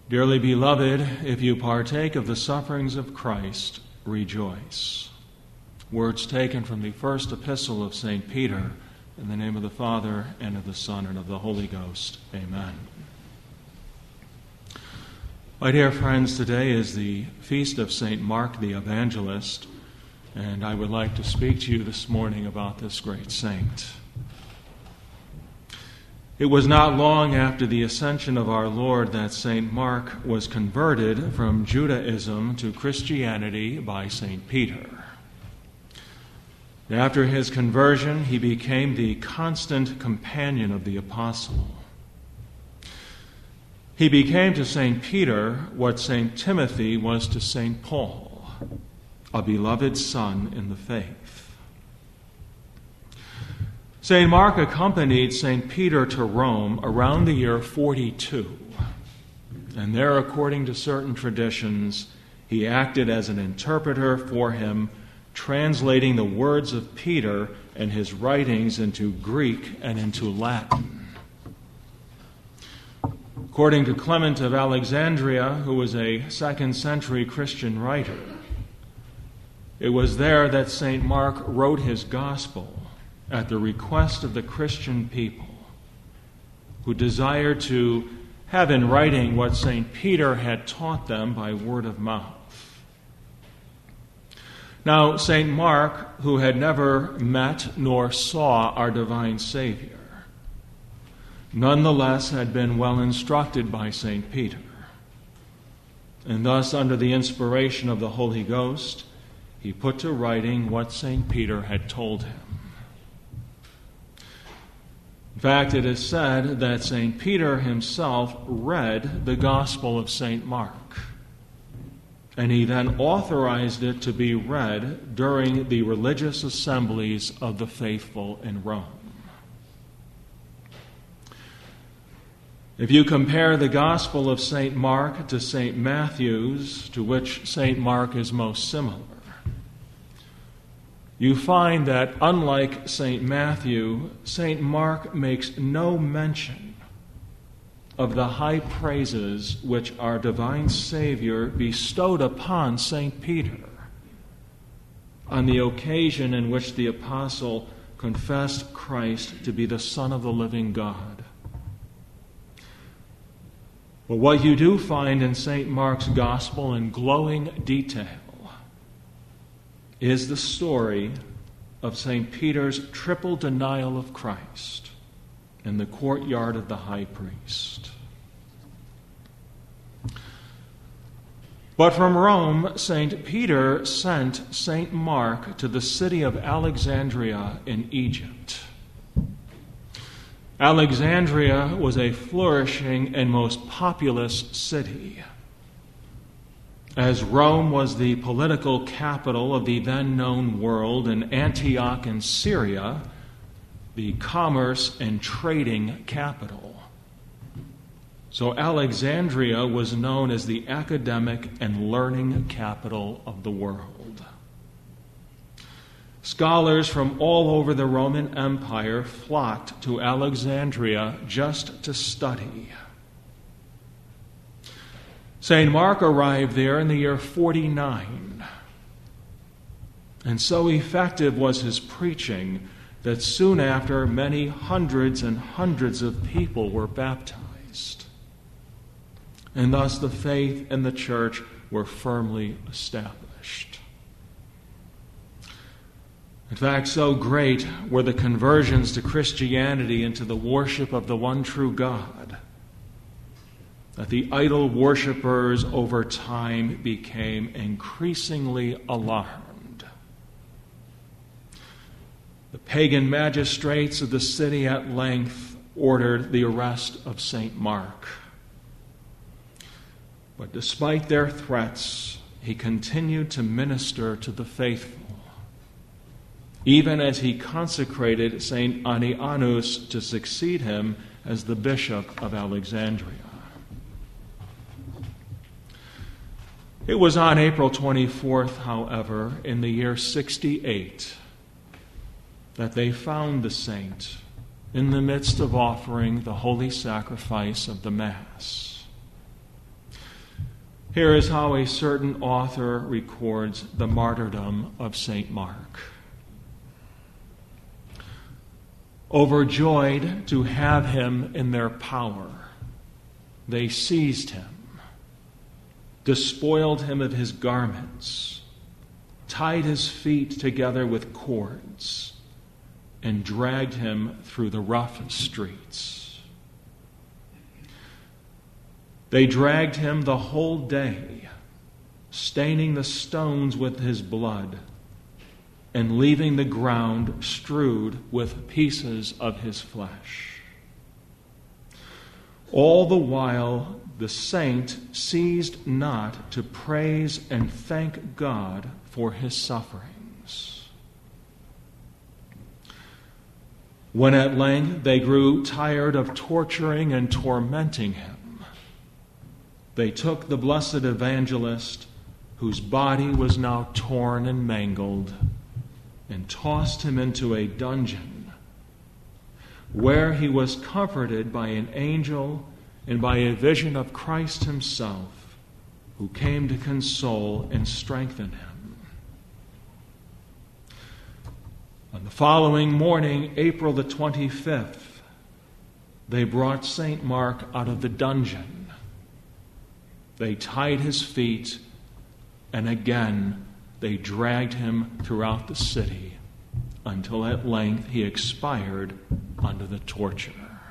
Dearly beloved, if you partake of the sufferings of Christ, rejoice. Words taken from the first epistle of St. Peter, in the name of the Father, and of the Son, and of the Holy Ghost. Amen. My dear friends, today is the feast of St. Mark the Evangelist, and I would like to speak to you this morning about this great saint. It was not long after the ascension of our Lord that St. Mark was converted from Judaism to Christianity by St. Peter. After his conversion, he became the constant companion of the apostle. He became to St. Peter what St. Timothy was to St. Paul, a beloved son in the faith. St. Mark accompanied St. Peter to Rome around the year 42, and there, according to certain traditions, he acted as an interpreter for him, translating the words of Peter and his writings into Greek and into Latin. According to Clement of Alexandria, who was a 2nd century Christian writer, it was there that St. Mark wrote his gospel at the request of the Christian people who desired to have in writing what St. Peter had taught them by word of mouth. Now, St. Mark, who had never met nor saw our divine Savior, nonetheless had been well instructed by St. Peter. And thus, under the inspiration of the Holy Ghost, he put to writing what St. Peter had told him. In fact, it is said that St. Peter himself read the Gospel of St. Mark, and he then authorized it to be read during the religious assemblies of the faithful in Rome. If you compare the Gospel of St. Mark to St. Matthew's, to which St. Mark is most similar, you find that, unlike St. Matthew, St. Mark makes no mention of the high praises which our divine Savior bestowed upon St. Peter on the occasion in which the apostle confessed Christ to be the Son of the living God. But what you do find in St. Mark's Gospel in glowing detail is the story of St. Peter's triple denial of Christ in the courtyard of the high priest. But from Rome, St. Peter sent St. Mark to the city of Alexandria in Egypt. Alexandria was a flourishing and most populous city, as Rome was the political capital of the then known world, and Antioch in Syria, the commerce and trading capital. So Alexandria was known as the academic and learning capital of the world. Scholars from all over the Roman Empire flocked to Alexandria just to study. St. Mark arrived there in the year 49, and so effective was his preaching that soon after many hundreds and hundreds of people were baptized, and thus the faith and the church were firmly established. In fact, so great were the conversions to Christianity and to the worship of the one true God that the idol worshippers over time became increasingly alarmed. The pagan magistrates of the city at length ordered the arrest of St. Mark. But despite their threats, he continued to minister to the faithful, even as he consecrated St. Anianus to succeed him as the bishop of Alexandria. It was on April 24th, however, in the year 68, that they found the saint in the midst of offering the holy sacrifice of the Mass. Here is how a certain author records the martyrdom of St. Mark. Overjoyed to have him in their power, they seized him, despoiled him of his garments, tied his feet together with cords, and dragged him through the rough streets. They dragged him the whole day, staining the stones with his blood, and leaving the ground strewed with pieces of his flesh. All the while, the saint ceased not to praise and thank God for his sufferings. When at length they grew tired of torturing and tormenting him, they took the blessed evangelist, whose body was now torn and mangled, and tossed him into a dungeon, where he was comforted by an angel and by a vision of Christ himself, who came to console and strengthen him. On the following morning, April the 25th, they brought St. Mark out of the dungeon. They tied his feet, and again they dragged him throughout the city until at length he expired under the torture.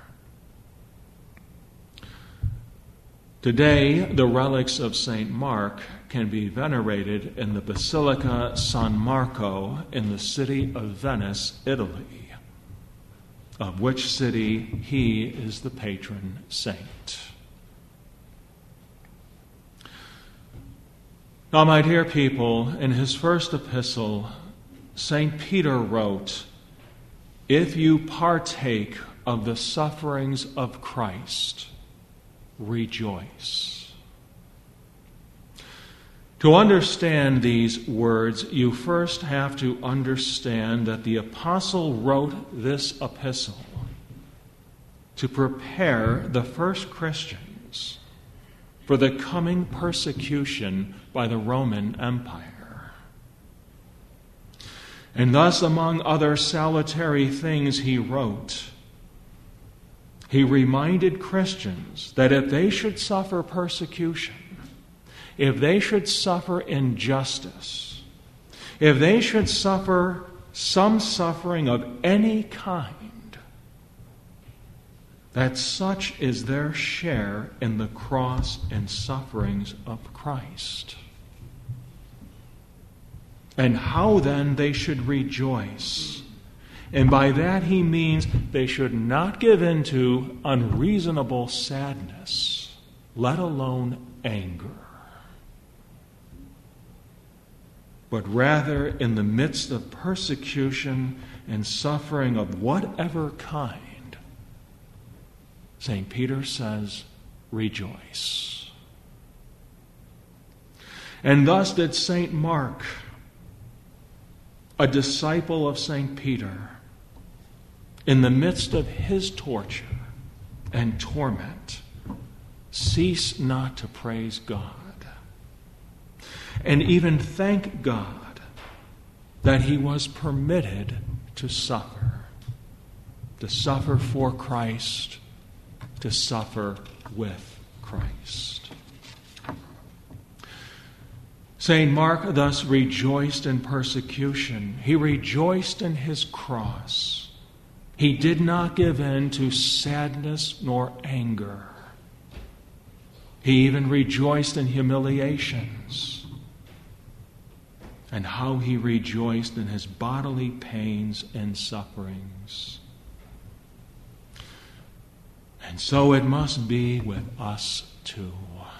Today, the relics of St. Mark can be venerated in the Basilica San Marco in the city of Venice, Italy, of which city he is the patron saint. Now, my dear people, in his first epistle, St. Peter wrote, "If you partake of the sufferings of Christ, rejoice." To understand these words, you first have to understand that the apostle wrote this epistle to prepare the first Christians for the coming persecution by the Roman Empire. And thus, among other salutary things he wrote, he reminded Christians that if they should suffer persecution, if they should suffer injustice, if they should suffer some suffering of any kind, that such is their share in the cross and sufferings of Christ. And how then they should rejoice. And by that he means they should not give in to unreasonable sadness, let alone anger, but rather in the midst of persecution and suffering of whatever kind, St. Peter says, rejoice. And thus did St. Mark, a disciple of St. Peter, in the midst of his torture and torment, cease not to praise God and even thank God that he was permitted to suffer for Christ, to suffer with Christ. St. Mark thus rejoiced in persecution. He rejoiced in his cross. He did not give in to sadness nor anger. He even rejoiced in humiliations. And how he rejoiced in his bodily pains and sufferings. And so it must be with us too.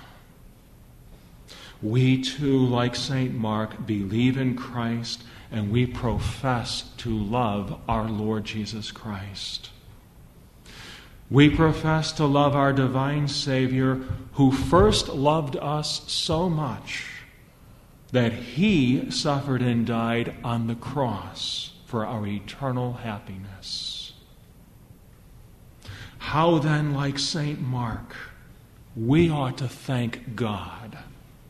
We too, like St. Mark, believe in Christ and we profess to love our Lord Jesus Christ. We profess to love our divine Savior, who first loved us so much that he suffered and died on the cross for our eternal happiness. How then, like St. Mark, we ought to thank God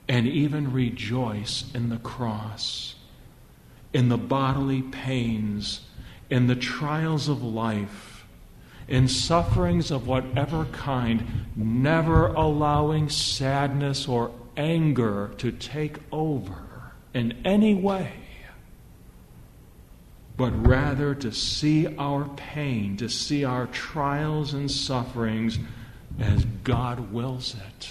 and even rejoice in the cross, in the bodily pains, in the trials of life, in sufferings of whatever kind, never allowing sadness or anger to take over in any way, but rather to see our pain, to see our trials and sufferings as God wills it,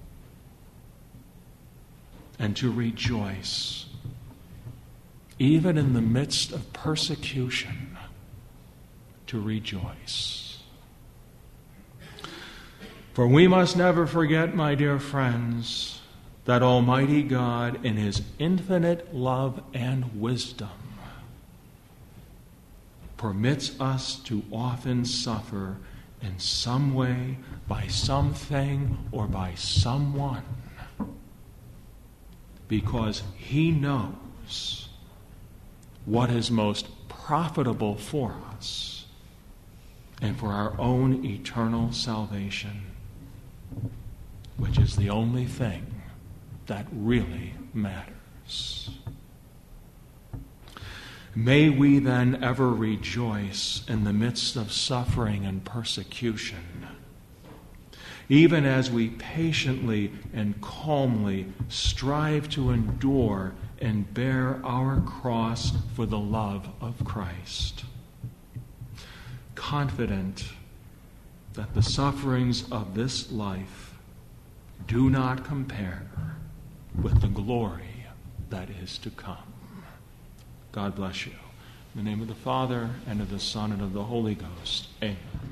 and to rejoice, even in the midst of persecution, to rejoice. For we must never forget, my dear friends, that Almighty God, in His infinite love and wisdom, permits us to often suffer in some way, by something, or by someone, because He knows what is most profitable for us and for our own eternal salvation, which is the only thing that really matters. May we then ever rejoice in the midst of suffering and persecution, even as we patiently and calmly strive to endure and bear our cross for the love of Christ, confident that the sufferings of this life do not compare with the glory that is to come. God bless you. In the name of the Father, and of the Son, and of the Holy Ghost. Amen.